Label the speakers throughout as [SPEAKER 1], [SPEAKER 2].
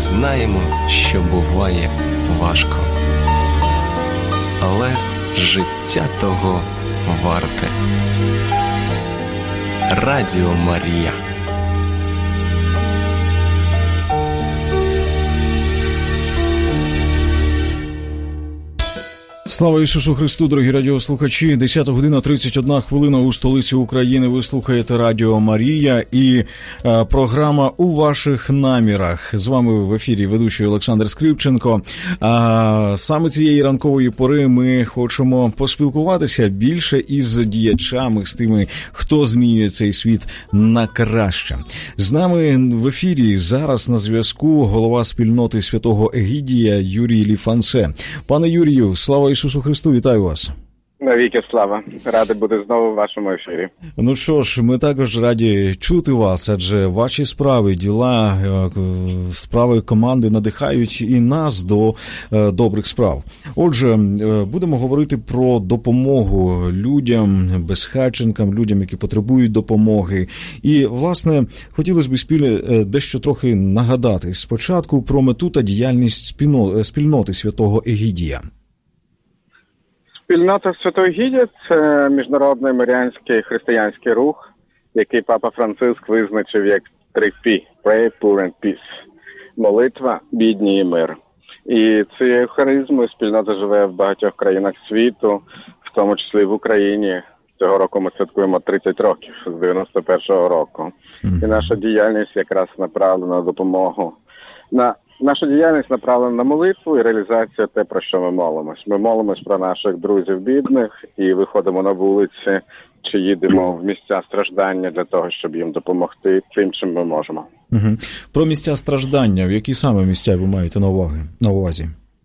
[SPEAKER 1] Знаємо, що буває важко, але життя того варте. Радіо Марія.
[SPEAKER 2] Слава Ісусу Христу, дорогі радіослухачі. 10 година 31 хвилина у столиці України. Ви слухаєте Радіо Марія і програма «У ваших намірах». З вами в ефірі ведучий Олександр Скрипченко. Саме цієї ранкової пори ми хочемо поспілкуватися більше із діячами, з тими, хто змінює цей світ на краще. З нами в ефірі зараз на зв'язку голова спільноти Святого Егідія Юрій Ліфансе. Пане Юрію, слава Ісусу Христу, вітаю вас.
[SPEAKER 3] Навіки слава. Радий бути знову в вашому ефірі.
[SPEAKER 2] Ну що ж, ми також раді чути вас, адже ваші справи, діла, справи команди надихають і нас до добрих справ. Отже, будемо говорити про допомогу людям, безхатченкам, людям, які потребують допомоги. І, власне, хотілося б дещо трохи нагадати спочатку про мету та діяльність спільноти Святого Егідія.
[SPEAKER 3] Спільнота Святого Егідія – це міжнародний маріанський християнський рух, який Папа Франциск визначив як 3P – Pray, Poor and Peace – молитва, бідні і мир. І цією харизмою спільнота живе в багатьох країнах світу, в тому числі в Україні. Цього року ми святкуємо 30 років, з 91-го року. І наша діяльність якраз направлена на допомогу. Наша діяльність направлена на молитву і реалізацію те, про що ми молимось. Ми молимось про наших друзів бідних і виходимо на вулиці, чи їдемо в місця страждання для того, щоб їм допомогти тим, чим ми можемо.
[SPEAKER 2] Угу. Про місця страждання, в які саме місця ви маєте на увазі?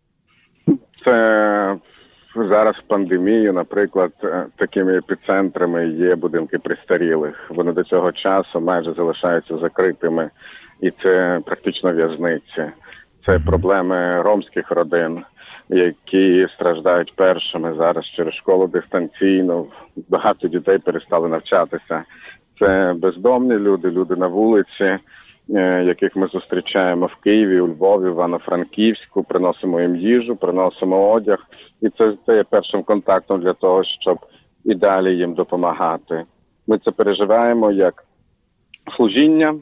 [SPEAKER 3] Це зараз в пандемію, наприклад, такими епіцентрами є будинки престарілих. Вони до цього часу майже залишаються закритими. І це практично в'язниці. Це проблеми ромських родин, які страждають першими зараз через школу дистанційно. Багато дітей перестали навчатися. Це бездомні люди, люди на вулиці, яких ми зустрічаємо в Києві, у Львові, в Івано-Франківську, приносимо їм їжу, приносимо одяг. І це є першим контактом для того, щоб і далі їм допомагати. Ми це переживаємо як служіння,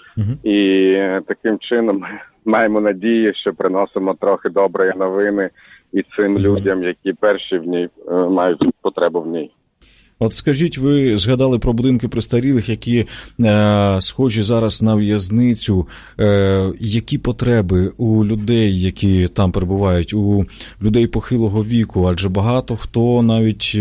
[SPEAKER 3] і таким чином маємо надію, що приносимо трохи доброї новини і цим людям, які перші в ній мають потребу в ній.
[SPEAKER 2] От скажіть, ви згадали про будинки престарілих, які схожі зараз на в'язницю. Які потреби у людей, які там перебувають, у людей похилого віку? Адже багато хто навіть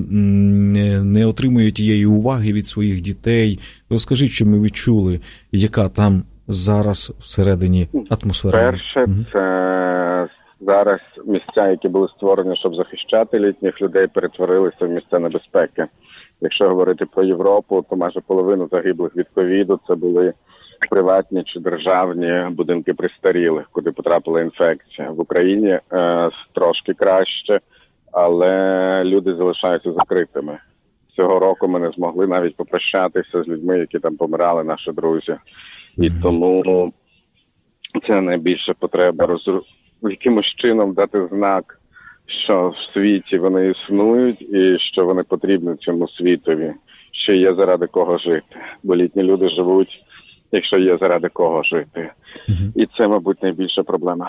[SPEAKER 2] не отримує тієї уваги від своїх дітей. Розкажіть, що ми відчули, яка там зараз всередині атмосфера?
[SPEAKER 3] Перше, це зараз місця, які були створені, щоб захищати літніх людей, перетворилися в місця небезпеки. Якщо говорити про Європу, то майже половину загиблих від ковіду це були приватні чи державні будинки престарілих, куди потрапила інфекція. В Україні трошки краще, але люди залишаються закритими. Цього року ми не змогли навіть попрощатися з людьми, які там помирали, наші друзі. І тому це найбільша потреба якимось чином дати знак, що в світі вони існують і що вони потрібні цьому світові, що є заради кого жити. Бо літні люди живуть, якщо є заради кого жити. І це, мабуть, найбільша проблема.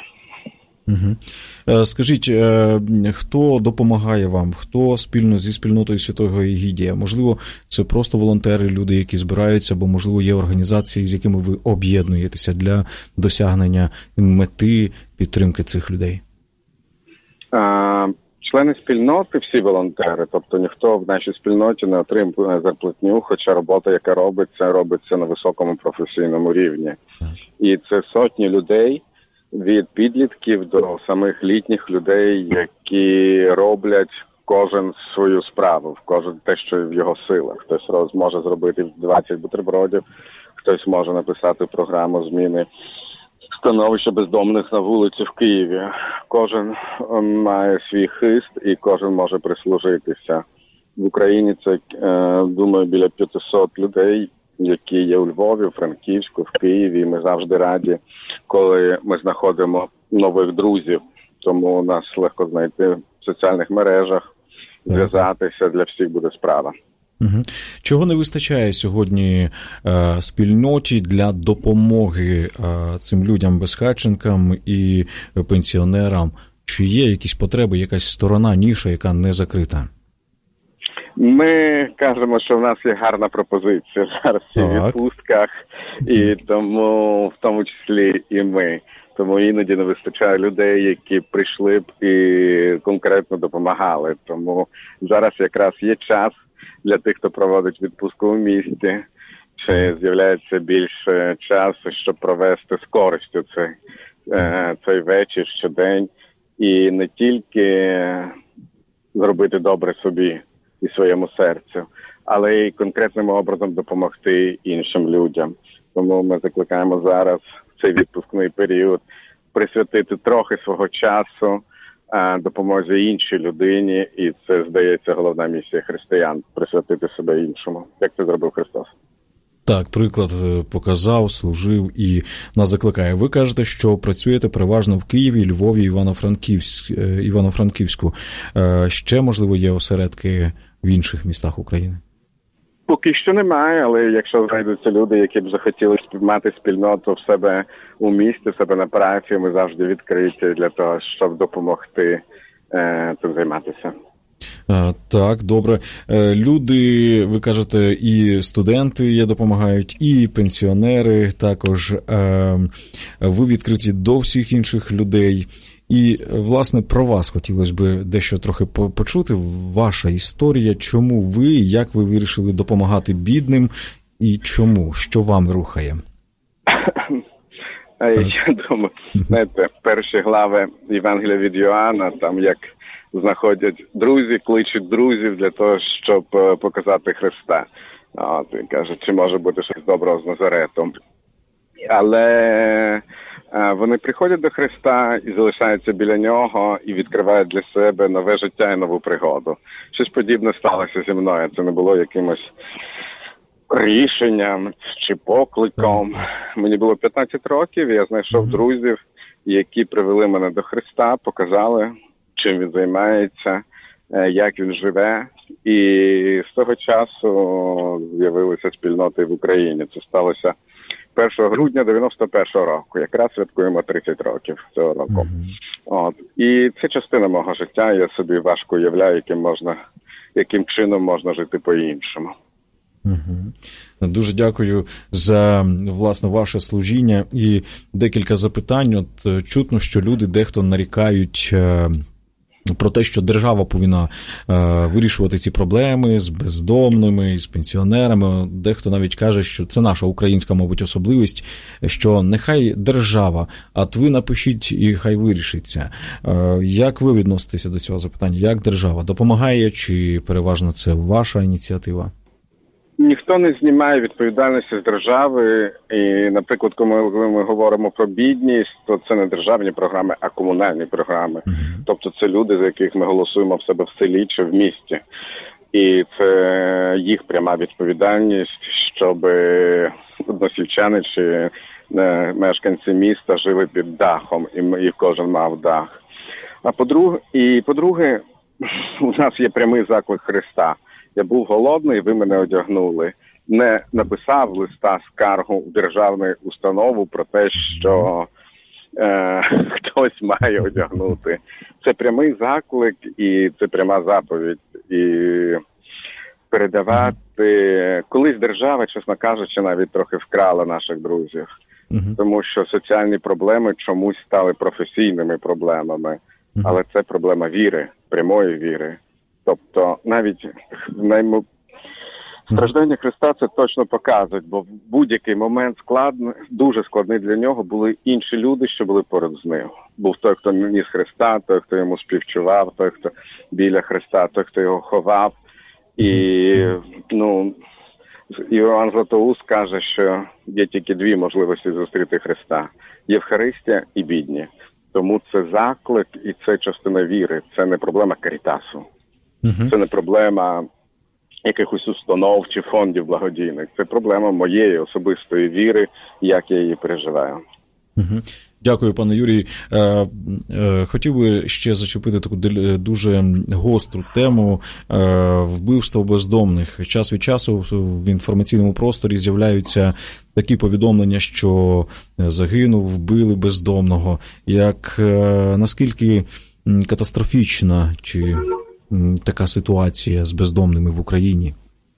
[SPEAKER 2] Скажіть, хто допомагає вам? Хто спільно зі спільнотою Святого Егідія? Можливо, це просто волонтери, люди, які збираються, або, можливо, є організації, з якими ви об'єднуєтеся для досягнення мети підтримки цих людей?
[SPEAKER 3] Члени спільноти, всі волонтери, тобто ніхто в нашій спільноті не отримує зарплатню, хоча робота, яка робиться на високому професійному рівні. І це сотні людей, від підлітків до самих літніх людей, які роблять кожен свою справу, кожен те, що в його силах. Хтось може зробити 20 бутербродів, хтось може написати програму зміни становища бездомних на вулиці в Києві. Кожен має свій хист і кожен може прислужитися. В Україні це, думаю, біля 500 людей, які є у Львові, у Франківську, в Києві. Ми завжди раді, коли ми знаходимо нових друзів. Тому нас легко знайти в соціальних мережах, зв'язатися, для всіх буде справа.
[SPEAKER 2] Угу. Чого не вистачає сьогодні спільноті для допомоги цим людям-безхатченкам і пенсіонерам? Чи є якісь потреби, якась сторона, ніша, яка не закрита?
[SPEAKER 3] Ми кажемо, що в нас є гарна пропозиція зараз у відпустках, і тому, в тому числі, і ми. Тому іноді не вистачає людей, які прийшли б і конкретно допомагали. Тому зараз якраз є час для тих, хто проводить відпустку у місті. Чи з'являється більше часу, щоб провести з користю цей вечір, щодень. І не тільки зробити добре собі і своєму серцю, але й конкретним образом допомогти іншим людям. Тому ми закликаємо зараз в цей відпускний період присвятити трохи свого часу допомозі іншій людині, і це, здається, головна місія християн – присвятити себе іншому, як це зробив Христос.
[SPEAKER 2] Так, приклад показав, служив і нас закликає. Ви кажете, що працюєте переважно в Києві, Львові, Івано-Франківську. Ще, можливо, є осередки в інших містах України?
[SPEAKER 3] Поки що немає, але якщо знайдуться люди, які б захотіли мати спільноту в себе у місті, в себе на праці, ми завжди відкриті для того, щоб допомогти цим займатися.
[SPEAKER 2] Так, добре. Люди, ви кажете, і студенти є, допомагають, і пенсіонери також. Ви відкриті до всіх інших людей. І, власне, про вас хотілося б дещо трохи почути. Ваша історія, чому ви, як ви вирішили допомагати бідним і чому? Що вам рухає?
[SPEAKER 3] Я думаю, знаєте, перші глави Євангелія від Йоанна, там як знаходять друзі, кличуть друзів для того, щоб показати Христа. От, і кажуть, чи може бути щось доброго з Назаретом. Але вони приходять до Христа і залишаються біля нього, і відкривають для себе нове життя і нову пригоду. Щось подібне сталося зі мною. Це не було якимось рішенням чи покликом. Мені було 15 років, і я знайшов друзів, які привели мене до Христа, показали, чим він займається, як він живе. І з того часу з'явилися спільноти в Україні. Це сталося 1 грудня 91-го року. Якраз святкуємо 30 років цього року. От. І це частина мого життя. Я собі важко уявляю, яким чином можна жити по-іншому.
[SPEAKER 2] Дуже дякую за, власне, ваше служіння. І декілька запитань. От чутно, що люди дехто нарікають про те, що держава повинна вирішувати ці проблеми з бездомними, з пенсіонерами. Дехто навіть каже, що це наша українська, мабуть, особливість, що нехай держава, а ви напишіть і хай вирішиться. Як ви відноситеся до цього запитання? Як держава допомагає, чи переважно це ваша ініціатива?
[SPEAKER 3] Ніхто не знімає відповідальності з держави. І, наприклад, коли ми говоримо про бідність, то це не державні програми, а комунальні програми. Тобто це люди, за яких ми голосуємо в себе в селі чи в місті. І це їх пряма відповідальність, щоб односельчани чи мешканці міста жили під дахом, і кожен мав дах. А по-друге, у нас є прямий заклик Христа. Я був голодний, ви мене одягнули. Не написав листа скаргу в державну установу про те, що хтось має одягнути. Це прямий заклик і це пряма заповідь. І передавати... Колись держава, чесно кажучи, навіть трохи вкрала наших друзів. Тому що соціальні проблеми чомусь стали професійними проблемами. Але це проблема віри, прямої віри. Тобто навіть страждання Христа це точно показують, бо в будь-який момент дуже складний для нього були інші люди, що були поруч з ним. Був той, хто ніс Христа, той, хто йому співчував, той, хто біля Христа, той, хто його ховав. І, Іоанн Златоуст каже, що є тільки дві можливості зустріти Христа – Євхаристія і бідні. Тому це заклик і це частина віри, це не проблема карітасу. Це не проблема якихось установ чи фондів благодійних. Це проблема моєї особистої віри, як я її переживаю.
[SPEAKER 2] Дякую, пане Юрій. Хотів би ще зачепити таку дуже гостру тему вбивства бездомних. Час від часу в інформаційному просторі з'являються такі повідомлення, що загинув, вбили бездомного. Наскільки катастрофічна чи така ситуація з бездомними в Україні?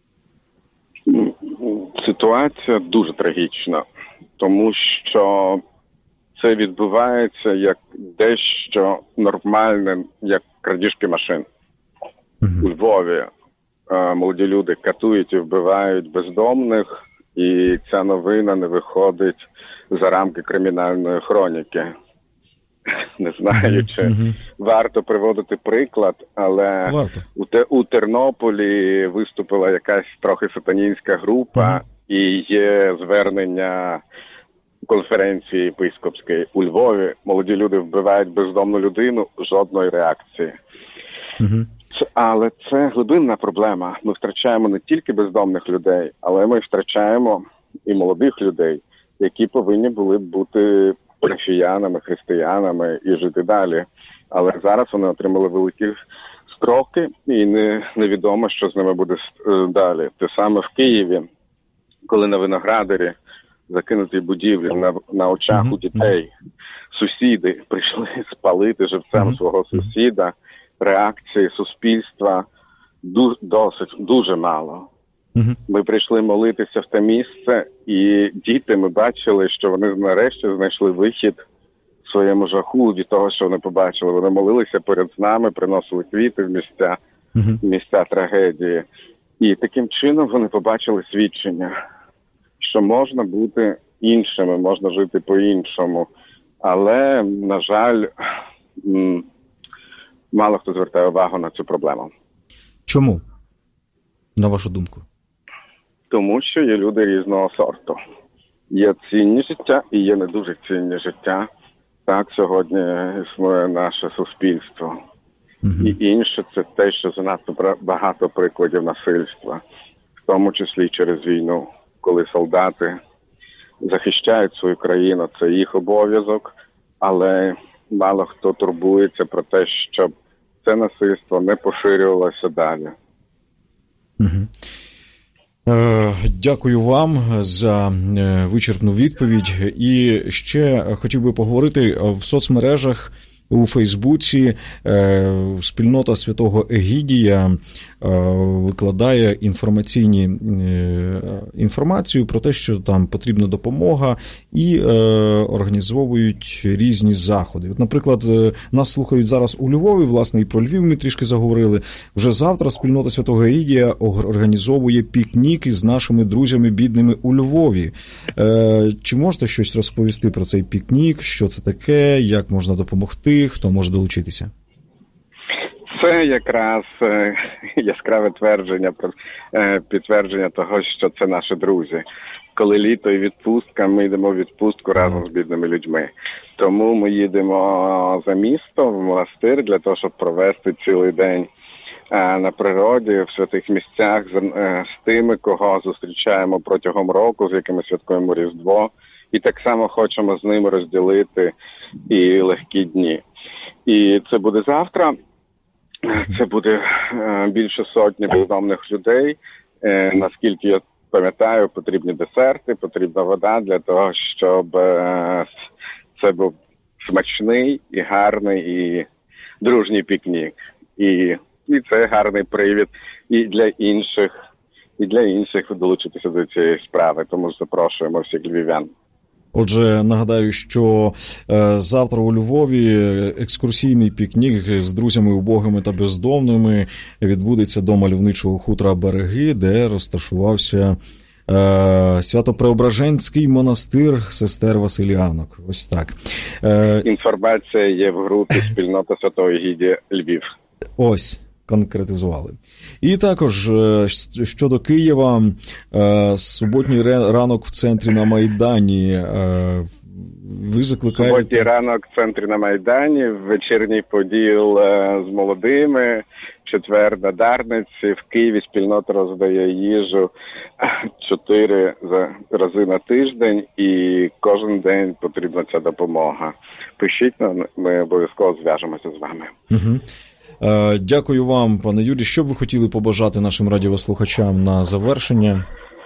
[SPEAKER 3] Ситуація дуже трагічна, тому що це відбувається як дещо нормальне, як крадіжки машин. У Львові молоді люди катують і вбивають бездомних, і ця новина не виходить за рамки кримінальної хроніки. Не знаю, чи варто приводити приклад, але у Тернополі виступила якась трохи сатанінська група, і є звернення конференції єпископської. У Львові молоді люди вбивають бездомну людину, жодної реакції. Але це глибинна проблема. Ми втрачаємо не тільки бездомних людей, але ми втрачаємо і молодих людей, які повинні були б бути парафіянами, християнами і жити далі. Але зараз вони отримали великі строки, і невідомо, що з ними буде далі. Те саме в Києві, коли на Виноградарі закинутій будівлі на очах у дітей сусіди прийшли спалити живцем свого сусіда, реакції суспільства дуже мало. Ми прийшли молитися в те місце, і діти, ми бачили, що вони нарешті знайшли вихід в своєму жаху від того, що вони побачили. Вони молилися поряд з нами, приносили квіти в місця трагедії. І таким чином вони побачили свідчення, що можна бути іншими, можна жити по-іншому. Але, на жаль, мало хто звертає увагу на цю проблему.
[SPEAKER 2] Чому, на вашу думку?
[SPEAKER 3] Тому що є люди різного сорту. Є цінні життя і є не дуже цінні життя. Так сьогодні існує наше суспільство. І інше – це те, що занадто багато прикладів насильства, в тому числі через війну, коли солдати захищають свою країну, це їх обов'язок, але мало хто турбується про те, щоб це насильство не поширювалося далі.
[SPEAKER 2] Дякую вам за вичерпну відповідь. І ще хотів би поговорити в соцмережах. У Фейсбуці спільнота Святого Егідія викладає інформацію про те, що там потрібна допомога, і організовують різні заходи. От, наприклад, нас слухають зараз у Львові, власне, і про Львів ми трішки заговорили. Вже завтра спільнота Святого Егідія організовує пікнік із нашими друзями-бідними у Львові. Чи можете щось розповісти про цей пікнік? Що це таке? Як можна допомогти? Хто може долучитися?
[SPEAKER 3] Це якраз яскраве підтвердження того, що це наші друзі. Коли літо і відпустка, ми йдемо в відпустку разом з бідними людьми. Тому ми їдемо за місто, в монастир, для того, щоб провести цілий день на природі, в святих місцях з тими, кого зустрічаємо протягом року, з якими святкуємо Різдво. І так само хочемо з ними розділити і легкі дні. І це буде завтра. Це буде більше сотні бездомних людей. Наскільки я пам'ятаю, потрібні десерти, потрібна вода для того, щоб це був смачний і гарний і дружній пікнік. І це гарний привід і для інших долучитися до цієї справи. Тому запрошуємо всіх львів'ян.
[SPEAKER 2] Отже, нагадаю, що завтра у Львові екскурсійний пікнік з друзями убогими та бездомними відбудеться до мальовничого хутора Береги, де розташувався Свято-Преображенський монастир сестер Василіанок. Ось так.
[SPEAKER 3] Інформація є в групі «Спільнота Святого Егідія Львів».
[SPEAKER 2] Ось. Конкретизували. І також щодо Києва, суботній ранок в центрі на Майдані. Ви закликаєте...
[SPEAKER 3] Суботній ранок в центрі на Майдані, вечірній поділ з молодими, четвер на Дарниці, в Києві спільнота роздає їжу 4 рази на тиждень, і кожен день потрібна ця допомога. Пишіть нам, ми обов'язково зв'яжемося з вами.
[SPEAKER 2] Угу. Дякую вам, пане Юрій. Що б ви хотіли побажати нашим радіослухачам на завершення?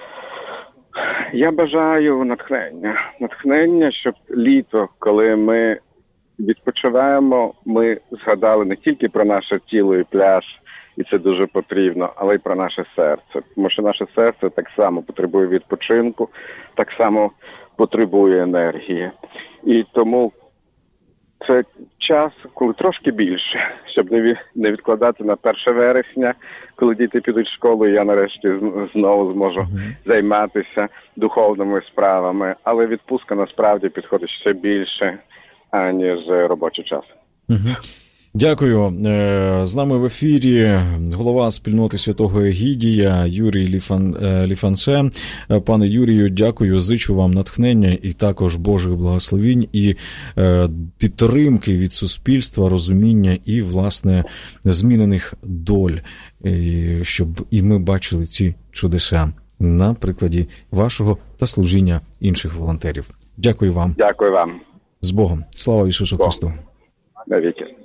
[SPEAKER 3] Я бажаю натхнення, щоб літо, коли ми відпочиваємо, ми згадали не тільки про наше тіло і пляж, і це дуже потрібно, але й про наше серце. Тому що наше серце так само потребує відпочинку, так само потребує енергії. І тому це час, коли трошки більше, щоб не відкладати на 1 вересня, коли діти підуть в школу, і я нарешті знову зможу займатися духовними справами. Але відпустка насправді підходить ще більше, аніж робочий час.
[SPEAKER 2] Дякую. З нами в ефірі голова спільноти Святого Егідія Юрій Ліфанце. Пане Юрію, дякую, зичу вам натхнення і також Божих благословінь і підтримки від суспільства, розуміння і, власне, змінених доль, щоб і ми бачили ці чудеса на прикладі вашого та служіння інших волонтерів. Дякую вам.
[SPEAKER 3] Дякую вам.
[SPEAKER 2] З Богом. Слава Ісусу Христу.
[SPEAKER 3] Навіки.